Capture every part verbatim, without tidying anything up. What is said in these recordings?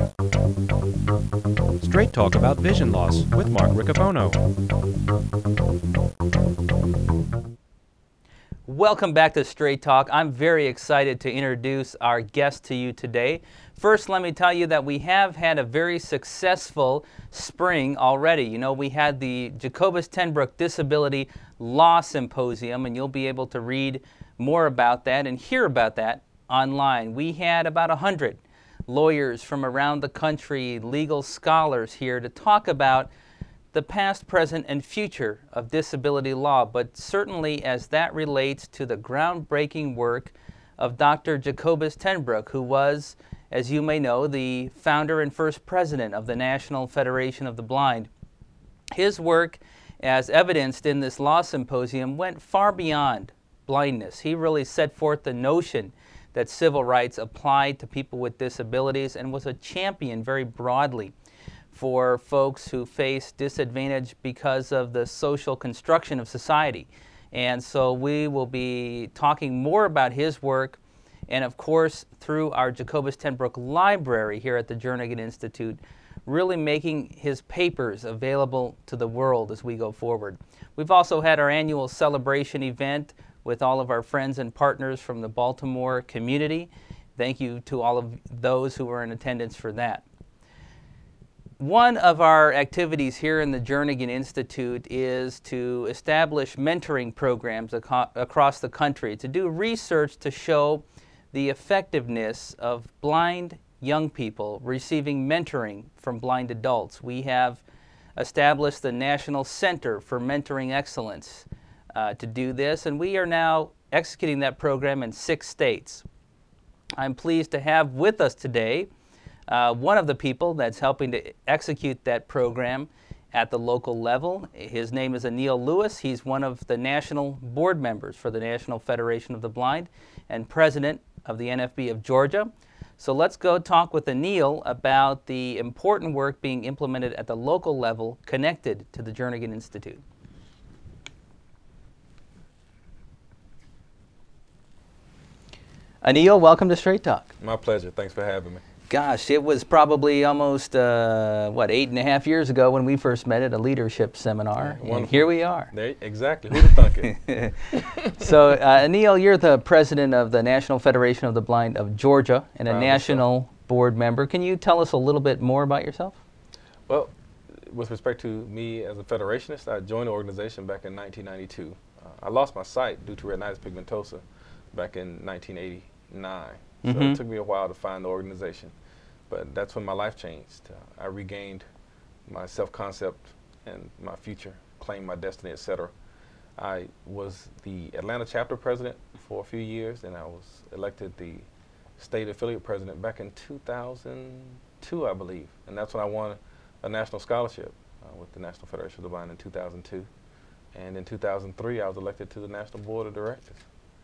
Straight Talk about vision loss with Mark Riccobono. Welcome back to Straight Talk. I'm very excited to introduce our guest to you today. First, let me tell you that we have had a very successful spring already. You know, we had the Jacobus ten Broek Disability Law Symposium, and you'll be able to read more about that and hear about that online. We had about one hundred lawyers from around the country, legal scholars here to talk about the past, present, and future of disability law, but certainly as that relates to the groundbreaking work of Doctor Jacobus ten Broek, who was, as you may know, the founder and first president of the National Federation of the Blind. His work, as evidenced in this law symposium, went far beyond blindness. He really set forth the notion that civil rights applied to people with disabilities and was a champion very broadly for folks who face disadvantage because of the social construction of society. And so we will be talking more about his work, and of course through our Jacobus ten Broek Library here at the Jernigan Institute, really making his papers available to the world as we go forward. We've also had our annual celebration event with all of our friends and partners from the Baltimore community. Thank you to all of those who were in attendance for that. One of our activities here in the Jernigan Institute is to establish mentoring programs aco- across the country, to do research to show the effectiveness of blind young people receiving mentoring from blind adults. We have established the National Center for Mentoring Excellence uh, to do this, and we are now executing that program in six states. I'm pleased to have with us today Uh, one of the people that's helping to execute that program at the local level. His name is Anil Lewis. He's one of the national board members for the National Federation of the Blind and president of the N F B of Georgia. So let's go talk with Anil about the important work being implemented at the local level connected to the Jernigan Institute. Anil, welcome to Straight Talk. My pleasure. Thanks for having me. Gosh, it was probably almost, uh, what, eight and a half years ago when we first met at a leadership seminar, yeah, and here we are. There, exactly. Who'd have thunk it? So, uh, Anil, you're the president of the National Federation of the Blind of Georgia and a Proud national so. board member. Can you tell us a little bit more about yourself? Well, with respect to me as a federationist, I joined the organization back in nineteen ninety-two. Uh, I lost my sight due to retinitis pigmentosa back in nineteen eighty-nine. So Mm-hmm. it took me a while to find the organization, but that's when my life changed. Uh, I regained my self-concept and my future, claimed my destiny, et cetera. I was the Atlanta chapter president for a few years, and I was elected the state affiliate president back in two thousand two, I believe, and that's when I won a national scholarship uh, with the National Federation of the Blind in two thousand two. And in two thousand three, I was elected to the National Board of Directors.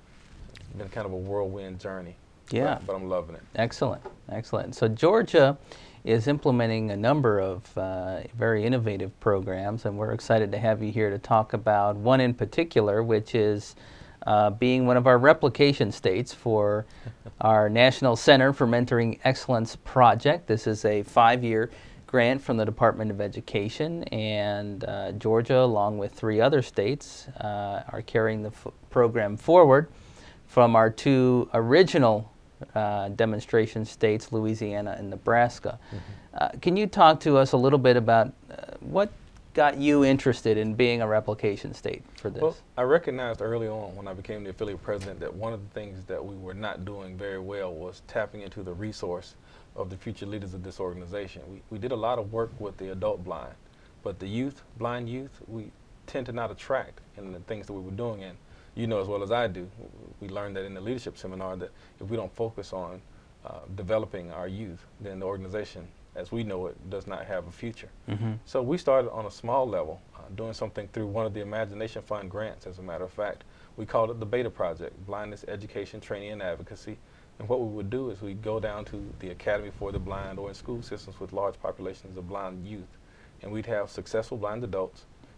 It's been kind of a whirlwind journey. Yeah. But, but I'm loving it. Excellent, excellent. So Georgia is implementing a number of uh, very innovative programs, and we're excited to have you here to talk about one in particular, which is uh, being one of our replication states for our National Center for Mentoring Excellence project. This is a five-year grant from the Department of Education, and uh, Georgia, along with three other states, uh, are carrying the f- program forward from our two original Uh, demonstration states, Louisiana and Nebraska. Mm-hmm. Uh, can you talk to us a little bit about uh, what got you interested in being a replication state for this? Well, I recognized early on when I became the affiliate president that one of the things that we were not doing very well was tapping into the resource of the future leaders of this organization. We, we did a lot of work with the adult blind, but the youth, blind youth, we tend to not attract in the things that we were doing. And you know as well as I do, we learned that in the leadership seminar that if we don't focus on uh, developing our youth, then the organization, as we know it, does not have a future. Mm-hmm. So we started on a small level, uh, doing something through one of the Imagination Fund grants, as a matter of fact. We called it the Beta Project, Blindness Education, Training, and Advocacy. And what we would do is we'd go down to the Academy for the Blind or in school systems with large populations of blind youth, and we'd have successful blind adults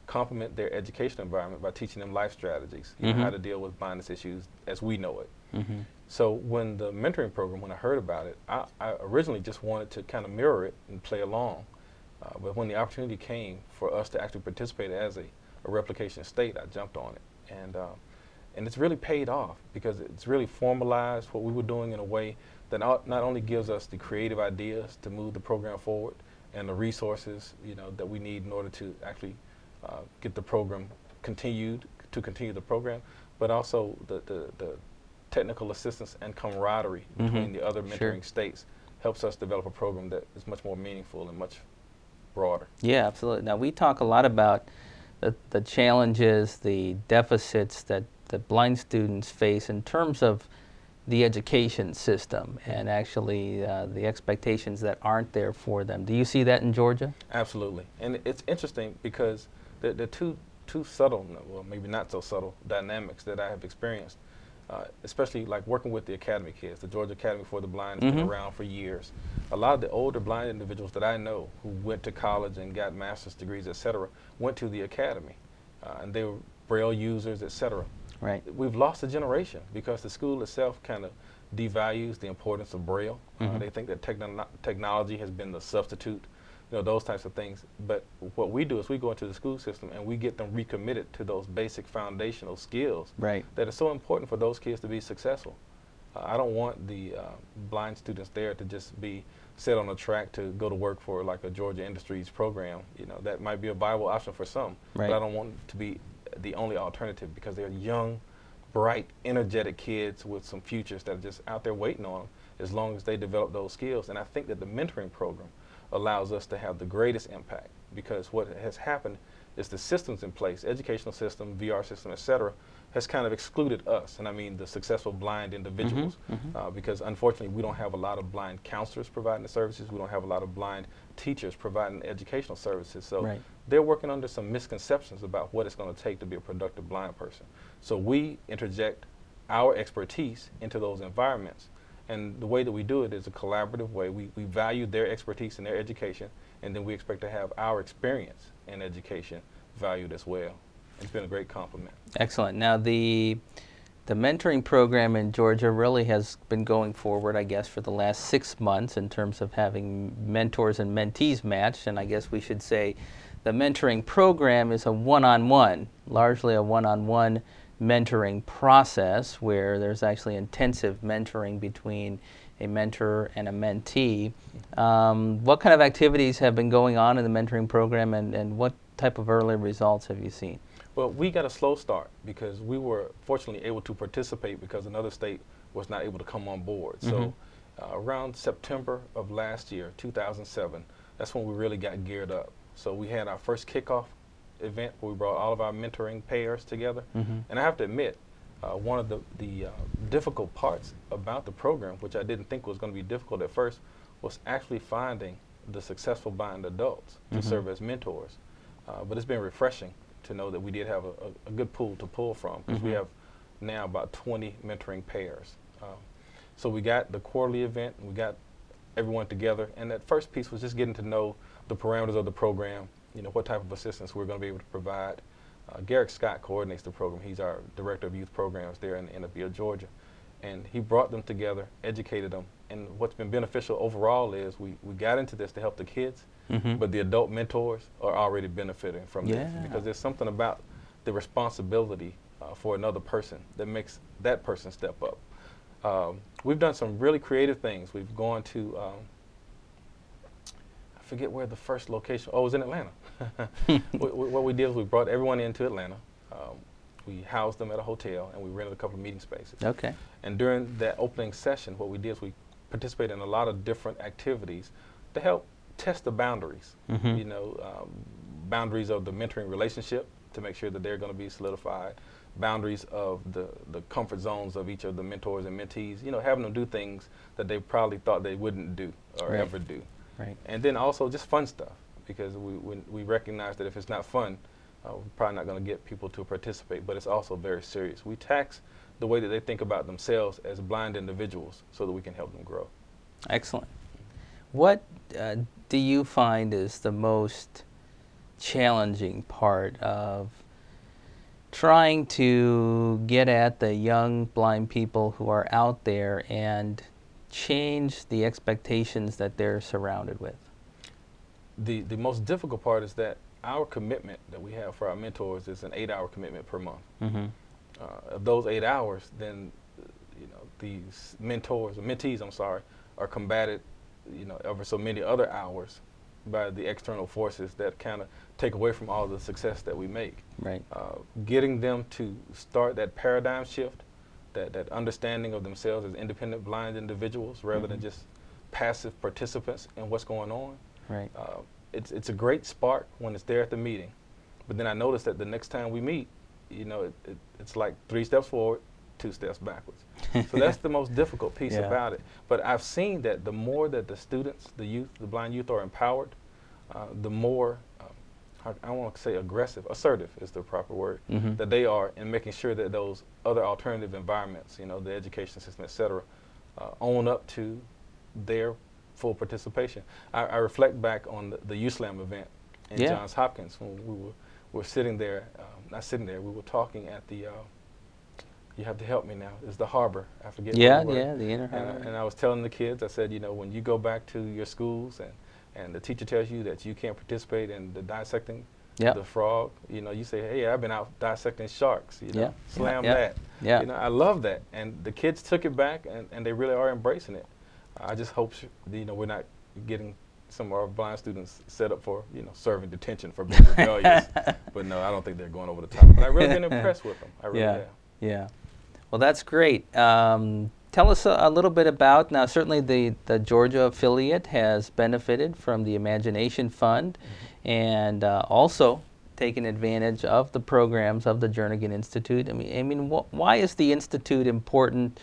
complement their educational environment by teaching them life strategies, you Mm-hmm. know, how to deal with blindness issues as we know it. Mm-hmm. So when the mentoring program, when I heard about it, I, I originally just wanted to kind of mirror it and play along. Uh, but when the opportunity came for us to actually participate as a, a replication state, I jumped on it. And, uh, and it's really paid off because it's really formalized what we were doing in a way that not, not only gives us the creative ideas to move the program forward and the resources, you know, that we need in order to actually uh, get the program continued, to continue the program, but also the, the, the technical assistance and camaraderie Mm-hmm. between the other Sure. mentoring states helps us develop a program that is much more meaningful and much broader. Yeah, absolutely. Now, we talk a lot about the, the challenges, the deficits that, that blind students face in terms of the education system and actually uh, the expectations that aren't there for them. Do you see that in Georgia? Absolutely. And it's interesting because the, the two, two subtle, well, maybe not so subtle, dynamics that I have experienced, uh, especially like working with the Academy kids. The Georgia Academy for the Blind has Mhm. been around for years. A lot of the older blind individuals that I know who went to college and got master's degrees, et cetera, went to the Academy. Uh, and they were Braille users, et cetera. Right. We've lost a generation because the school itself kind of devalues the importance of Braille. Uh, Mhm. they think that techno technology has been the substitute, you know, those types of things. But what we do is we go into the school system and we get them recommitted to those basic foundational skills Right. that are so important for those kids to be successful. Uh, I don't want the uh, blind students there to just be set on a track to go to work for like a Georgia Industries program. You know, that might be a viable option for some, Right. but I don't want it to be the only alternative because they're young, bright, energetic kids with some futures that are just out there waiting on them as long as they develop those skills. And I think that the mentoring program allows us to have the greatest impact because what has happened is the systems in place, educational system, V R system, et cetera, has kind of excluded us, and I mean the successful blind individuals, mhm. uh, because unfortunately we don't have a lot of blind counselors providing the services, we don't have a lot of blind teachers providing educational services, so Right. they're working under some misconceptions about what it's going to take to be a productive blind person. So we interject our expertise into those environments, and the way that we do it is a collaborative way. We, we value their expertise and their education, and then we expect to have our experience in education valued as well. It's been a great compliment. Excellent. Now, the the mentoring program in Georgia really has been going forward, I guess, for the last six months in terms of having mentors and mentees matched. And I guess we should say the mentoring program is a one-on-one, largely a one-on-one mentoring process where there's actually intensive mentoring between a mentor and a mentee. Um, what kind of activities have been going on in the mentoring program, and, and what type of early results have you seen? Well, we got a slow start because we were fortunately able to participate because another state was not able to come on board. Mhm. So uh, around September of last year, two thousand seven, that's when we really got geared up. So we had our first kickoff event where we brought all of our mentoring pairs together. Mhm. And I have to admit, uh, one of the, the uh, difficult parts about the program, which I didn't think was going to be difficult at first, was actually finding the successful blind adults Mhm. to serve as mentors. Uh, but it's been refreshing to know that we did have a, a, a good pool to pull from because we Mhm. have now about twenty mentoring pairs. Um, so we got the quarterly event, we got everyone together, and that first piece was just getting to know the parameters of the program, you know, what type of assistance we're going to be able to provide. Uh, Garrick Scott coordinates the program. He's our Director of Youth Programs there in Innerville, Georgia. And he brought them together, educated them, and what's been beneficial overall is we, we got into this to help the kids, Mhm. but the adult mentors are already benefiting from this Yeah. because there's something about the responsibility uh, for another person that makes that person step up. Um, we've done some really creative things. We've gone to, um, I forget where the first location, oh, it was in Atlanta. what, what we did was we brought everyone into Atlanta. Um, we housed them at a hotel and we rented a couple of meeting spaces. Okay. And during that opening session, what we did is we participated in a lot of different activities to help test the boundaries, Mhm. you know, um, boundaries of the mentoring relationship to make sure that they're going to be solidified, boundaries of the, the comfort zones of each of the mentors and mentees, you know, having them do things that they probably thought they wouldn't do or Right. ever do. Right. And then also just fun stuff, because we, we, we recognize that if it's not fun, uh, we're probably not going to get people to participate, but it's also very serious. We tax the way that they think about themselves as blind individuals so that we can help them grow. Excellent. What uh, do you find is the most challenging part of trying to get at the young blind people who are out there and change the expectations that they're surrounded with? The, the most difficult part is that our commitment that we have for our mentors is an eight-hour commitment per month. Mm-hmm. Uh, of those eight hours, then you know these mentors, or mentees, I'm sorry, are combated, you know, ever so many other hours by the external forces that kind of take away from all the success that we make. Right. Uh, getting them to start that paradigm shift, that, that understanding of themselves as independent blind individuals rather Mm-hmm. than just passive participants in what's going on. Right. Uh, it's, it's a great spark when it's there at the meeting. But then I noticed that the next time we meet, you know, it, it, it's like three steps forward, two steps backwards. So that's the most difficult piece Yeah. about it. But I've seen that the more that the students, the youth, the blind youth are empowered, uh, the more, um, I, I want to say aggressive, assertive is the proper word, Mm-hmm. that they are in making sure that those other alternative environments, you know, the education system, et cetera, uh, own up to their full participation. I, I reflect back on the, the U SLAM event in Yeah. Johns Hopkins when we were, were sitting there, um, not sitting there, we were talking at the, uh, you have to help me now, it's the harbor, I forget. Yeah, what it was. yeah, the inner And, I- harbor. and I was telling the kids, I said, you know, when you go back to your schools and, and the teacher tells you that you can't participate in the dissecting Yep. the frog, you know, you say, hey, I've been out dissecting sharks, you know, Yeah, slam yeah, that. yeah. You know, I love that. And the kids took it back and, and they really are embracing it. I just hope, sh- you know, we're not getting some of our blind students set up for, you know, serving detention for being rebellious. But no, I don't think they're going over the top. But I've really been impressed with them. I really Yeah. have. Yeah. Well, that's great. Um, tell us a, a little bit about, now certainly the, the Georgia affiliate has benefited from the Imagination Fund Mm-hmm. and uh, also taken advantage of the programs of the Jernigan Institute. I mean, I mean, wh- why is the Institute important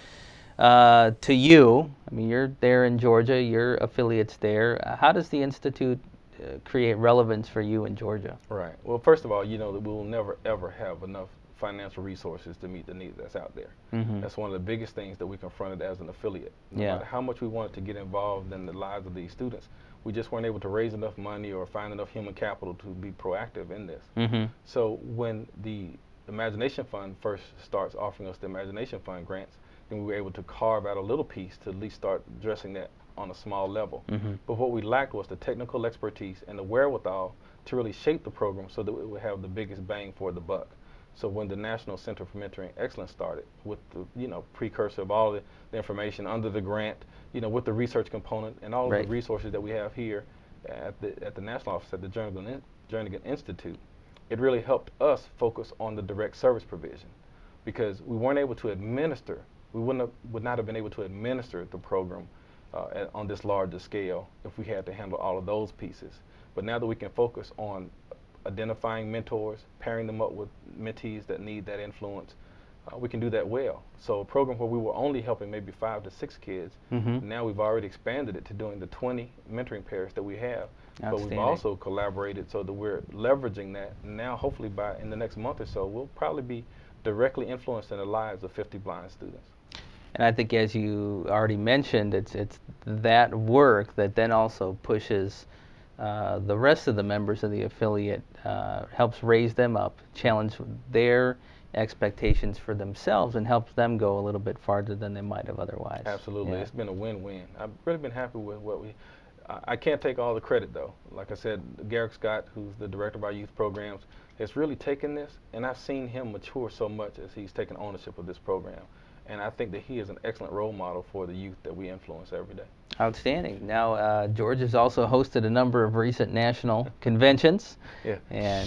uh, to you? I mean, you're there in Georgia, your affiliate's there. Uh, how does the Institute uh, create relevance for you in Georgia? Right. Well, first of all, you know that we will never, ever have enough financial resources to meet the needs that's out there. Mm-hmm. That's one of the biggest things that we confronted as an affiliate. No Yeah. matter how much we wanted to get involved in the lives of these students, we just weren't able to raise enough money or find enough human capital to be proactive in this. Mm-hmm. So when the Imagination Fund first starts offering us the Imagination Fund grants, then we were able to carve out a little piece to at least start addressing that on a small level. Mm-hmm. But what we lacked was the technical expertise and the wherewithal to really shape the program so that it would have the biggest bang for the buck. So when the National Center for Mentoring Excellence started with the, you know, precursor of all the, the information under the grant, you know, with the research component and all Right. of the resources that we have here at the, at the national office at the Jernigan, In- Jernigan Institute, it really helped us focus on the direct service provision because we weren't able to administer, we wouldn't have, would not have been able to administer the program uh, at, on this larger scale if we had to handle all of those pieces. But now that we can focus on identifying mentors, pairing them up with mentees that need that influence, uh, we can do that well. So a program where we were only helping maybe five to six kids, Mm-hmm. now we've already expanded it to doing the twenty mentoring pairs that we have. But we've Outstanding. also collaborated so that we're leveraging that. Now hopefully by in the next month or so, we'll probably be directly influencing the lives of fifty blind students. And I think, as you already mentioned, it's it's that work that then also pushes uh, the rest of the members of the affiliate, uh, helps raise them up, challenge their expectations for themselves, and helps them go a little bit farther than they might have otherwise. Absolutely, Yeah. it's been a win-win. I've really been happy with what we. I, I can't take all the credit though. Like I said, Garrick Scott, who's the director of our youth programs, has really taken this, and I've seen him mature so much as he's taken ownership of this program. And I think that he is an excellent role model for the youth that we influence every day. Outstanding. Now, uh, George has also hosted a number of recent national conventions, Yeah. and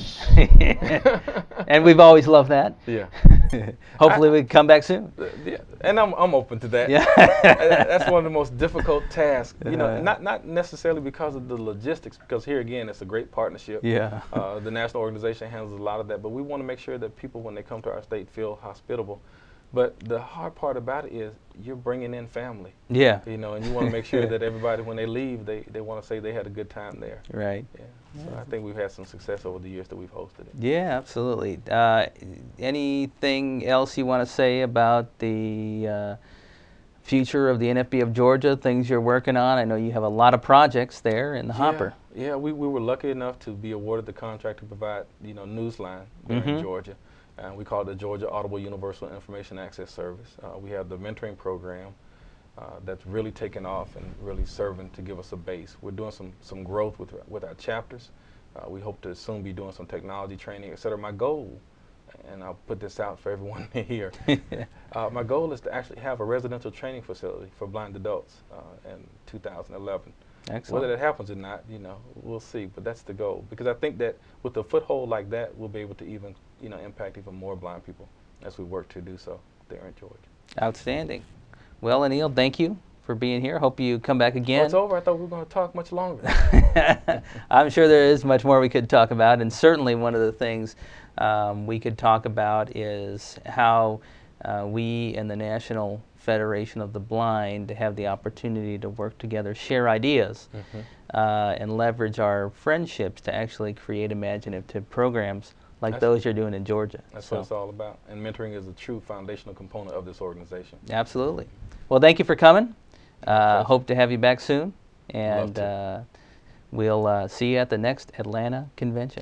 and we've always loved that. Yeah. Hopefully, I- we can come back soon. Uh, yeah. And I'm I'm open to that. Yeah. Uh, That's one of the most difficult tasks. You know, Uh-huh. not not necessarily because of the logistics, because here again, it's a great partnership. Yeah. Uh, the national organization handles a lot of that, but we want to make sure that people, when they come to our state, feel hospitable. But the hard part about it is you're bringing in family, Yeah. you know, and you want to make sure that everybody, when they leave, they, they want to say they had a good time there. Right. Yeah. So I think we've had some success over the years that we've hosted it. Yeah, absolutely. Uh, anything else you want to say about the uh, future of the N F B of Georgia, things you're working on? I know you have a lot of projects there in the yeah, hopper. Yeah, we, we were lucky enough to be awarded the contract to provide, you know, Newsline there Mm-hmm. in Georgia. And we call it the Georgia Audible Universal Information Access Service. Uh, we have the mentoring program uh, that's really taken off and really serving to give us a base. We're doing some, some growth with, with our chapters. Uh, we hope to soon be doing some technology training, et cetera. My goal, and I'll put this out for everyone here, uh, my goal is to actually have a residential training facility for blind adults uh, in two thousand eleven. Excellent. Whether that happens or not, you know, we'll see, but that's the goal. Because I think that with a foothold like that, we'll be able to even, you know, impact even more blind people as we work to do so there in Georgia. Outstanding. Well, Anil, thank you for being here. Hope you come back again. Oh, it's over? I thought we were going to talk much longer. I'm sure there is much more we could talk about, and certainly one of the things um, we could talk about is how uh, we and the National Federation of the Blind have the opportunity to work together, share ideas, Mm-hmm. uh, and leverage our friendships to actually create imaginative programs like That's- those you're doing in Georgia. That's So, what it's all about. And mentoring is a true foundational component of this organization. absolutely. Well, thank you for coming. Uh, pleasure. hope to have you back soon, Love and to. uh, we'll uh, see you at the next Atlanta convention.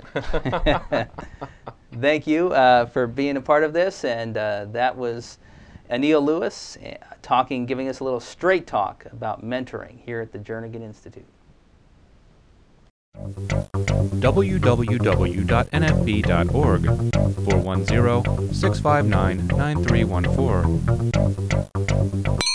Thank you uh, for being a part of this, and uh, that was Anil Lewis uh, talking, giving us a little straight talk about mentoring here at the Jernigan Institute. w w w dot n f b dot org, four one zero, six five nine, nine three one four.